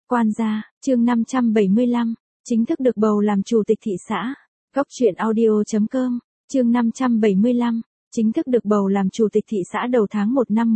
Quan gia, chương 575, chính thức được bầu làm chủ tịch thị xã. Góc truyện audio.com, chương 575, chính thức được bầu làm chủ tịch thị xã đầu tháng 1 năm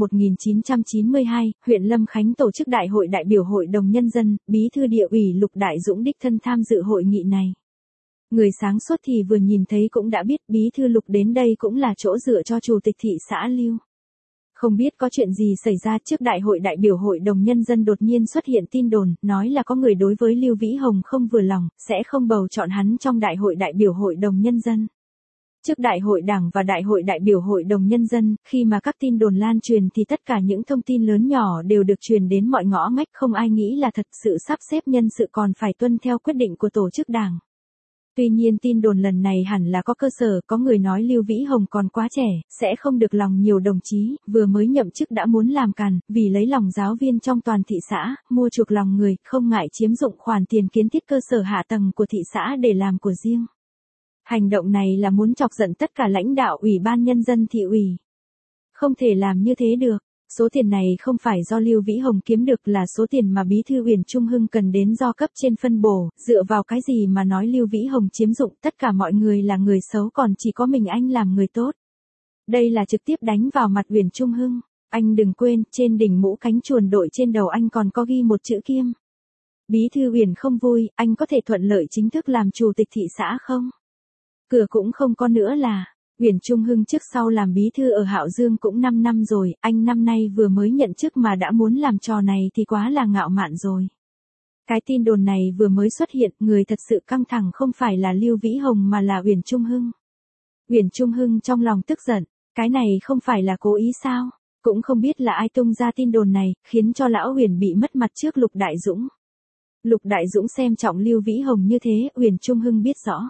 1992, huyện Lâm Khánh tổ chức đại hội đại biểu Hội đồng Nhân dân, bí thư địa ủy Lục Đại Dũng đích thân tham dự hội nghị này. Người sáng suốt thì vừa nhìn thấy cũng đã biết bí thư Lục đến đây cũng là chỗ dựa cho chủ tịch thị xã Lưu. Không biết có chuyện gì xảy ra trước đại hội đại biểu Hội đồng Nhân dân đột nhiên xuất hiện tin đồn, nói là có người đối với Lưu Vĩ Hồng không vừa lòng, sẽ không bầu chọn hắn trong đại hội đại biểu Hội đồng Nhân dân. Trước đại hội đảng và đại hội đại biểu Hội đồng Nhân dân, khi mà các tin đồn lan truyền thì tất cả những thông tin lớn nhỏ đều được truyền đến mọi ngõ ngách, không ai nghĩ là thật sự sắp xếp nhân sự còn phải tuân theo quyết định của tổ chức đảng. Tuy nhiên tin đồn lần này hẳn là có cơ sở, có người nói Lưu Vĩ Hồng còn quá trẻ, sẽ không được lòng nhiều đồng chí, vừa mới nhậm chức đã muốn làm càn, vì lấy lòng giáo viên trong toàn thị xã, mua chuộc lòng người, không ngại chiếm dụng khoản tiền kiến thiết cơ sở hạ tầng của thị xã để làm của riêng. Hành động này là muốn chọc giận tất cả lãnh đạo Ủy ban Nhân dân thị ủy. Không thể làm như thế được. Số tiền này không phải do Lưu Vĩ Hồng kiếm được, là số tiền mà bí thư Uyển Trung Hưng cần đến do cấp trên phân bổ, dựa vào cái gì mà nói Lưu Vĩ Hồng chiếm dụng, tất cả mọi người là người xấu còn chỉ có mình anh làm người tốt. Đây là trực tiếp đánh vào mặt Uyển Trung Hưng. Anh đừng quên, trên đỉnh mũ cánh chuồn đội trên đầu anh còn có ghi một chữ Kiêm. Bí thư Uyển không vui, anh có thể thuận lợi chính thức làm chủ tịch thị xã không? Cửa cũng không có nữa là. Uyển Trung Hưng trước sau làm bí thư ở Hạo Dương cũng 5 năm rồi, anh năm nay vừa mới nhận chức mà đã muốn làm trò này thì quá là ngạo mạn rồi. Cái tin đồn này vừa mới xuất hiện, người thật sự căng thẳng không phải là Lưu Vĩ Hồng mà là Uyển Trung Hưng. Uyển Trung Hưng trong lòng tức giận, cái này không phải là cố ý sao? Cũng không biết là ai tung ra tin đồn này, khiến cho lão Uyển bị mất mặt trước Lục Đại Dũng. Lục Đại Dũng xem trọng Lưu Vĩ Hồng như thế, Uyển Trung Hưng biết rõ.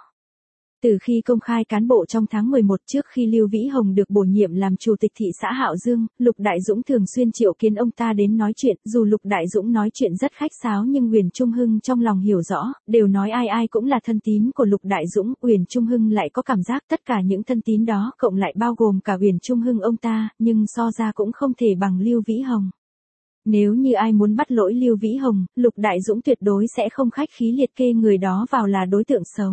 Từ khi công khai cán bộ trong tháng 11 trước khi Lưu Vĩ Hồng được bổ nhiệm làm chủ tịch thị xã Hạo Dương, Lục Đại Dũng thường xuyên triệu kiến ông ta đến nói chuyện, dù Lục Đại Dũng nói chuyện rất khách sáo nhưng Uyển Trung Hưng trong lòng hiểu rõ, đều nói ai ai cũng là thân tín của Lục Đại Dũng, Uyển Trung Hưng lại có cảm giác tất cả những thân tín đó cộng lại bao gồm cả Uyển Trung Hưng ông ta, nhưng so ra cũng không thể bằng Lưu Vĩ Hồng. Nếu như ai muốn bắt lỗi Lưu Vĩ Hồng, Lục Đại Dũng tuyệt đối sẽ không khách khí liệt kê người đó vào là đối tượng xấu.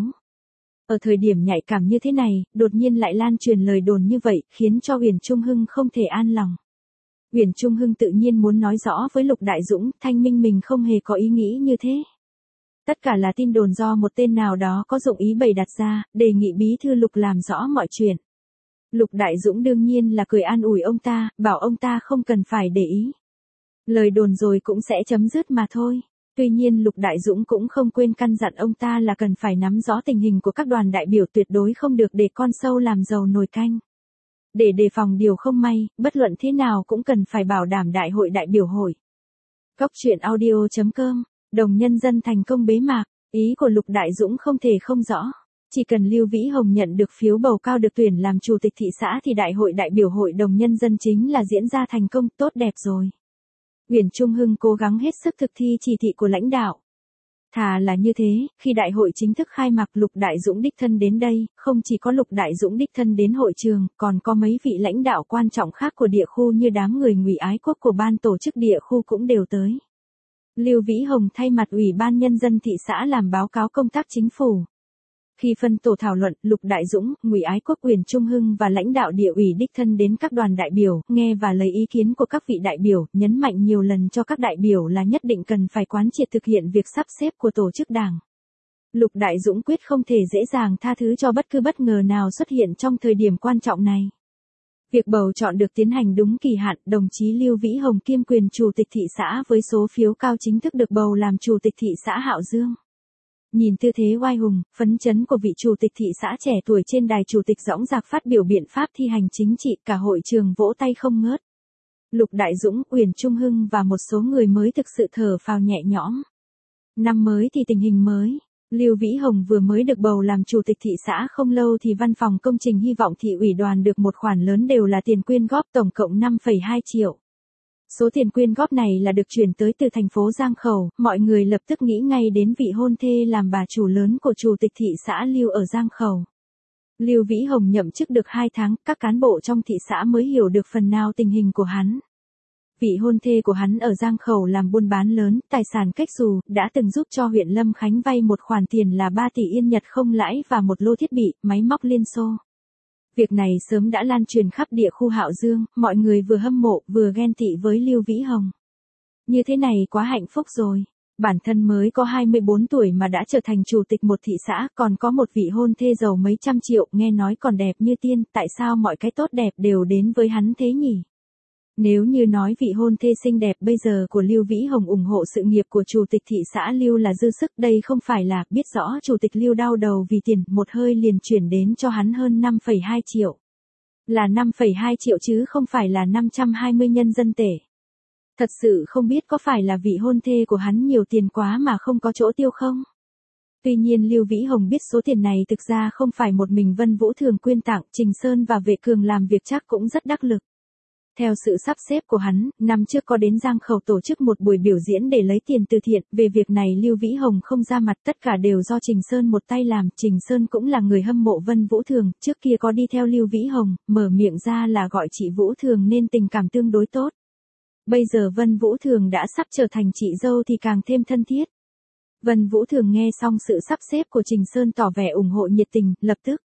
Ở thời điểm nhạy cảm như thế này, đột nhiên lại lan truyền lời đồn như vậy, khiến cho Uyển Trung Hưng không thể an lòng. Uyển Trung Hưng tự nhiên muốn nói rõ với Lục Đại Dũng, thanh minh mình không hề có ý nghĩ như thế. Tất cả là tin đồn do một tên nào đó có dụng ý bày đặt ra, đề nghị bí thư Lục làm rõ mọi chuyện. Lục Đại Dũng đương nhiên là cười an ủi ông ta, bảo ông ta không cần phải để ý. Lời đồn rồi cũng sẽ chấm dứt mà thôi. Tuy nhiên Lục Đại Dũng cũng không quên căn dặn ông ta là cần phải nắm rõ tình hình của các đoàn đại biểu, tuyệt đối không được để con sâu làm dầu nồi canh. Để đề phòng điều không may, bất luận thế nào cũng cần phải bảo đảm đại hội đại biểu hội. Góc truyện audio.com, đồng nhân dân thành công bế mạc, ý của Lục Đại Dũng không thể không rõ. Chỉ cần Lưu Vĩ Hồng nhận được phiếu bầu cao được tuyển làm chủ tịch thị xã thì đại hội đại biểu Hội đồng Nhân dân chính là diễn ra thành công, tốt đẹp rồi. Uyển Trung Hưng cố gắng hết sức thực thi chỉ thị của lãnh đạo. Thà là như thế, khi đại hội chính thức khai mạc Lục Đại Dũng đích thân đến đây, không chỉ có Lục Đại Dũng đích thân đến hội trường, còn có mấy vị lãnh đạo quan trọng khác của địa khu như đám người Ngụy Ái Quốc của ban tổ chức địa khu cũng đều tới. Lưu Vĩ Hồng thay mặt Ủy ban Nhân dân thị xã làm báo cáo công tác chính phủ. Khi phân tổ thảo luận, Lục Đại Dũng, Ngụy Ái Quốc, Uyển Trung Hưng và lãnh đạo địa ủy đích thân đến các đoàn đại biểu, nghe và lấy ý kiến của các vị đại biểu, nhấn mạnh nhiều lần cho các đại biểu là nhất định cần phải quán triệt thực hiện việc sắp xếp của tổ chức đảng. Lục Đại Dũng quyết không thể dễ dàng tha thứ cho bất cứ bất ngờ nào xuất hiện trong thời điểm quan trọng này. Việc bầu chọn được tiến hành đúng kỳ hạn, đồng chí Lưu Vĩ Hồng kiêm quyền chủ tịch thị xã với số phiếu cao chính thức được bầu làm chủ tịch thị xã Hạo Dương. Nhìn tư thế oai hùng, phấn chấn của vị chủ tịch thị xã trẻ tuổi trên đài chủ tịch dõng dạc phát biểu biện pháp thi hành chính trị, cả hội trường vỗ tay không ngớt. Lục Đại Dũng, Uyển Trung Hưng và một số người mới thực sự thở phào nhẹ nhõm. Năm mới thì tình hình mới. Lưu Vĩ Hồng vừa mới được bầu làm chủ tịch thị xã không lâu thì văn phòng công trình hy vọng thị ủy đoàn được một khoản lớn đều là tiền quyên góp, tổng cộng 5,2 triệu. Số tiền quyên góp này là được chuyển tới từ thành phố Giang Khẩu, mọi người lập tức nghĩ ngay đến vị hôn thê làm bà chủ lớn của chủ tịch thị xã Lưu ở Giang Khẩu. Lưu Vĩ Hồng nhậm chức được 2 tháng, các cán bộ trong thị xã mới hiểu được phần nào tình hình của hắn. Vị hôn thê của hắn ở Giang Khẩu làm buôn bán lớn, tài sản cách xù, đã từng giúp cho huyện Lâm Khánh vay một khoản tiền là 3 tỷ yên Nhật không lãi và một lô thiết bị, máy móc Liên Xô. Việc này sớm đã lan truyền khắp địa khu Hạo Dương, mọi người vừa hâm mộ, vừa ghen tị với Lưu Vĩ Hồng. Như thế này quá hạnh phúc rồi. Bản thân mới có 24 tuổi mà đã trở thành chủ tịch một thị xã, còn có một vị hôn thê giàu mấy trăm triệu, nghe nói còn đẹp như tiên, tại sao mọi cái tốt đẹp đều đến với hắn thế nhỉ? Nếu như nói vị hôn thê xinh đẹp bây giờ của Lưu Vĩ Hồng ủng hộ sự nghiệp của chủ tịch thị xã Lưu là dư sức, đây không phải là biết rõ chủ tịch Lưu đau đầu vì tiền, một hơi liền chuyển đến cho hắn hơn 5,2 triệu. Là 5,2 triệu chứ không phải là 520 nhân dân tệ. Thật sự không biết có phải là vị hôn thê của hắn nhiều tiền quá mà không có chỗ tiêu không? Tuy nhiên Lưu Vĩ Hồng biết số tiền này thực ra không phải một mình Vân Vũ Thường quyên tặng, Trình Sơn và Vệ Cường làm việc chắc cũng rất đắc lực. Theo sự sắp xếp của hắn, năm trước có đến Giang Khẩu tổ chức một buổi biểu diễn để lấy tiền từ thiện, về việc này Lưu Vĩ Hồng không ra mặt, tất cả đều do Trình Sơn một tay làm, Trình Sơn cũng là người hâm mộ Vân Vũ Thường, trước kia có đi theo Lưu Vĩ Hồng, mở miệng ra là gọi chị Vũ Thường nên tình cảm tương đối tốt. Bây giờ Vân Vũ Thường đã sắp trở thành chị dâu thì càng thêm thân thiết. Vân Vũ Thường nghe xong sự sắp xếp của Trình Sơn tỏ vẻ ủng hộ nhiệt tình, lập tức.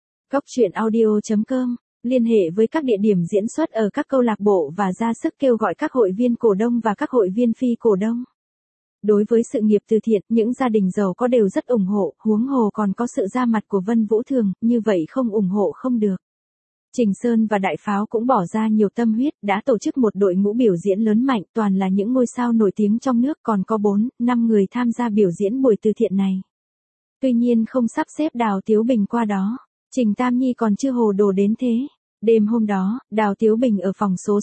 Coctruyện.audio.com liên hệ với các địa điểm diễn xuất ở các câu lạc bộ và ra sức kêu gọi các hội viên cổ đông và các hội viên phi cổ đông. Đối với sự nghiệp từ thiện, những gia đình giàu có đều rất ủng hộ, huống hồ còn có sự ra mặt của Vân Vũ Thường, như vậy không ủng hộ không được. Trình Sơn và Đại Pháo cũng bỏ ra nhiều tâm huyết, đã tổ chức một đội ngũ biểu diễn lớn mạnh, toàn là những ngôi sao nổi tiếng trong nước, còn có 4-5 người tham gia biểu diễn buổi từ thiện này. Tuy nhiên không sắp xếp Đào Tiếu Bình qua đó. Trình Tam Nhi còn chưa hồ đồ đến thế. Đêm hôm đó, Đào Tiếu Bình ở phòng số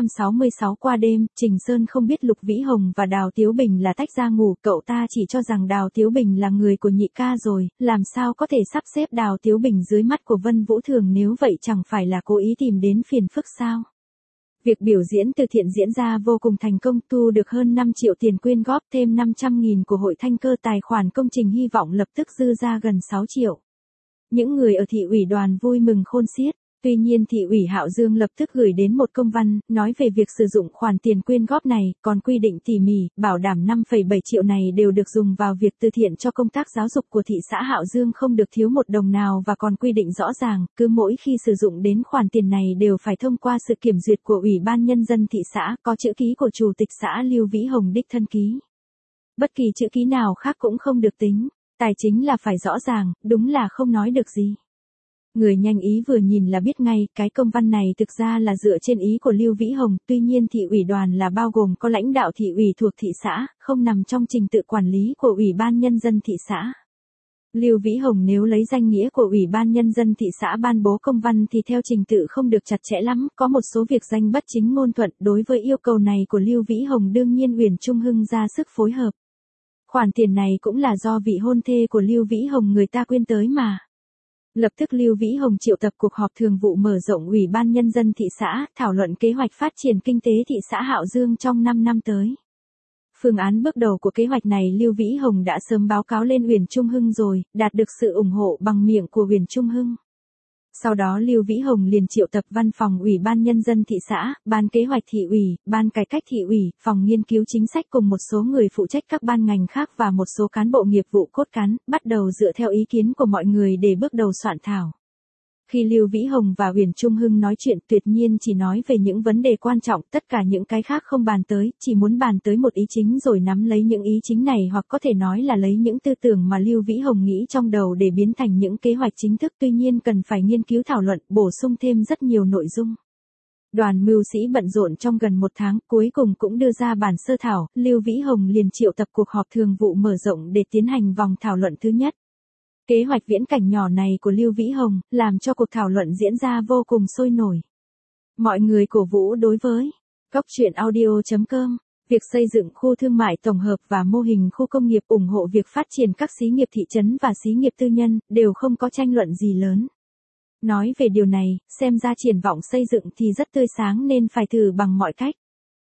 666 qua đêm, Trình Sơn không biết Lục Vĩ Hồng và Đào Tiếu Bình là tách ra ngủ, cậu ta chỉ cho rằng Đào Tiếu Bình là người của nhị ca rồi, làm sao có thể sắp xếp Đào Tiếu Bình dưới mắt của Vân Vũ Thường, nếu vậy chẳng phải là cố ý tìm đến phiền phức sao? Việc biểu diễn từ thiện diễn ra vô cùng thành công, thu được hơn 5 triệu tiền quyên góp, thêm 500.000 của hội Thanh Cơ, tài khoản công trình hy vọng lập tức dư ra gần 6 triệu. Những người ở thị ủy đoàn vui mừng khôn xiết. Tuy nhiên thị ủy Hạo Dương lập tức gửi đến một công văn, nói về việc sử dụng khoản tiền quyên góp này, còn quy định tỉ mỉ, bảo đảm 5,7 triệu này đều được dùng vào việc từ thiện cho công tác giáo dục của thị xã Hạo Dương, không được thiếu một đồng nào, và còn quy định rõ ràng, cứ mỗi khi sử dụng đến khoản tiền này đều phải thông qua sự kiểm duyệt của Ủy ban Nhân dân thị xã, có chữ ký của Chủ tịch xã Lưu Vĩ Hồng đích thân ký. Bất kỳ chữ ký nào khác cũng không được tính, tài chính là phải rõ ràng, đúng là không nói được gì. Người nhanh ý vừa nhìn là biết ngay, cái công văn này thực ra là dựa trên ý của Lưu Vĩ Hồng, tuy nhiên thị ủy đoàn là bao gồm có lãnh đạo thị ủy thuộc thị xã, không nằm trong trình tự quản lý của Ủy ban Nhân dân thị xã. Lưu Vĩ Hồng nếu lấy danh nghĩa của Ủy ban Nhân dân thị xã ban bố công văn thì theo trình tự không được chặt chẽ lắm, có một số việc danh bất chính ngôn thuận, đối với yêu cầu này của Lưu Vĩ Hồng đương nhiên Uyển Trung Hưng ra sức phối hợp. Khoản tiền này cũng là do vị hôn thê của Lưu Vĩ Hồng người ta quyên tới mà. Lập tức Lưu Vĩ Hồng triệu tập cuộc họp thường vụ mở rộng Ủy ban Nhân dân thị xã, thảo luận kế hoạch phát triển kinh tế thị xã Hạo Dương trong 5 năm tới. Phương án bước đầu của kế hoạch này Lưu Vĩ Hồng đã sớm báo cáo lên Uyển Trung Hưng rồi, đạt được sự ủng hộ bằng miệng của Uyển Trung Hưng. Sau đó Lưu Vĩ Hồng liền triệu tập văn phòng Ủy ban Nhân dân thị xã, ban kế hoạch thị ủy, ban cải cách thị ủy, phòng nghiên cứu chính sách cùng một số người phụ trách các ban ngành khác và một số cán bộ nghiệp vụ cốt cán, bắt đầu dựa theo ý kiến của mọi người để bước đầu soạn thảo. Khi Lưu Vĩ Hồng và Uyển Trung Hưng nói chuyện tuyệt nhiên chỉ nói về những vấn đề quan trọng, tất cả những cái khác không bàn tới, chỉ muốn bàn tới một ý chính rồi nắm lấy những ý chính này, hoặc có thể nói là lấy những tư tưởng mà Lưu Vĩ Hồng nghĩ trong đầu để biến thành những kế hoạch chính thức, tuy nhiên cần phải nghiên cứu thảo luận, bổ sung thêm rất nhiều nội dung. Đoàn mưu sĩ bận rộn trong gần 1 tháng, cuối cùng cũng đưa ra bản sơ thảo, Lưu Vĩ Hồng liền triệu tập cuộc họp thường vụ mở rộng để tiến hành vòng thảo luận thứ nhất. Kế hoạch viễn cảnh nhỏ này của Lưu Vĩ Hồng, làm cho cuộc thảo luận diễn ra vô cùng sôi nổi. Mọi người cổ vũ đối với Coctruyện.audio.com, việc xây dựng khu thương mại tổng hợp và mô hình khu công nghiệp, ủng hộ việc phát triển các xí nghiệp thị trấn và xí nghiệp tư nhân, đều không có tranh luận gì lớn. Nói về điều này, xem ra triển vọng xây dựng thì rất tươi sáng nên phải thử bằng mọi cách.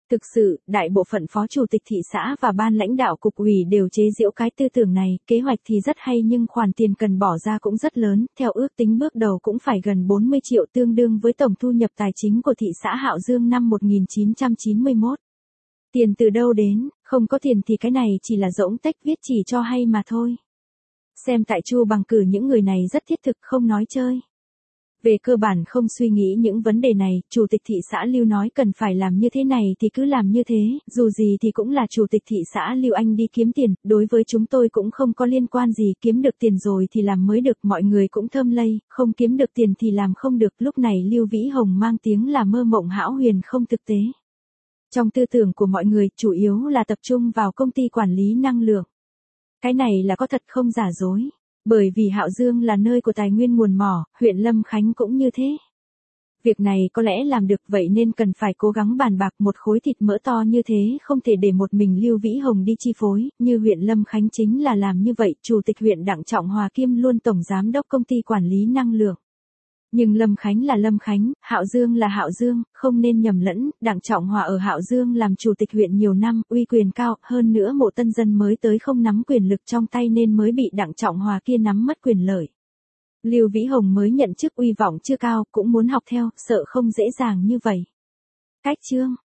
Thực sự, đại bộ phận phó chủ tịch thị xã và ban lãnh đạo cục ủy đều chế giễu cái tư tưởng này, kế hoạch thì rất hay nhưng khoản tiền cần bỏ ra cũng rất lớn, theo ước tính bước đầu cũng phải gần 40 triệu tương đương với tổng thu nhập tài chính của thị xã Hạo Dương năm 1991. Tiền từ đâu đến, không có tiền thì cái này chỉ là rỗng tách viết chỉ cho hay mà thôi. Xem tại Chu Bằng cử những người này rất thiết thực không nói chơi. Về cơ bản không suy nghĩ những vấn đề này, Chủ tịch thị xã Lưu nói cần phải làm như thế này thì cứ làm như thế, dù gì thì cũng là Chủ tịch thị xã Lưu anh đi kiếm tiền, đối với chúng tôi cũng không có liên quan gì, kiếm được tiền rồi thì làm mới được, mọi người cũng thơm lây, không kiếm được tiền thì làm không được, lúc này Lưu Vĩ Hồng mang tiếng là mơ mộng hão huyền không thực tế. Trong tư tưởng của mọi người, chủ yếu là tập trung vào công ty quản lý năng lượng. Cái này là có thật không giả dối. Bởi vì Hạo Dương là nơi của tài nguyên nguồn mỏ, huyện Lâm Khánh cũng như thế. Việc này có lẽ làm được vậy nên cần phải cố gắng bàn bạc, một khối thịt mỡ to như thế không thể để một mình Lưu Vĩ Hồng đi chi phối, như huyện Lâm Khánh chính là làm như vậy, Chủ tịch huyện Đặng Trọng Hòa kiêm luôn Tổng Giám đốc Công ty Quản lý Năng lượng. Nhưng Lâm Khánh là Lâm Khánh, Hạo Dương là Hạo Dương, không nên nhầm lẫn, Đặng Trọng Hòa ở Hạo Dương làm chủ tịch huyện nhiều năm, uy quyền cao, hơn nữa Mộ Tân Dân mới tới không nắm quyền lực trong tay nên mới bị Đặng Trọng Hòa kia nắm mất quyền lợi. Lưu Vĩ Hồng mới nhận chức uy vọng chưa cao, cũng muốn học theo, sợ không dễ dàng như vậy. Cách chương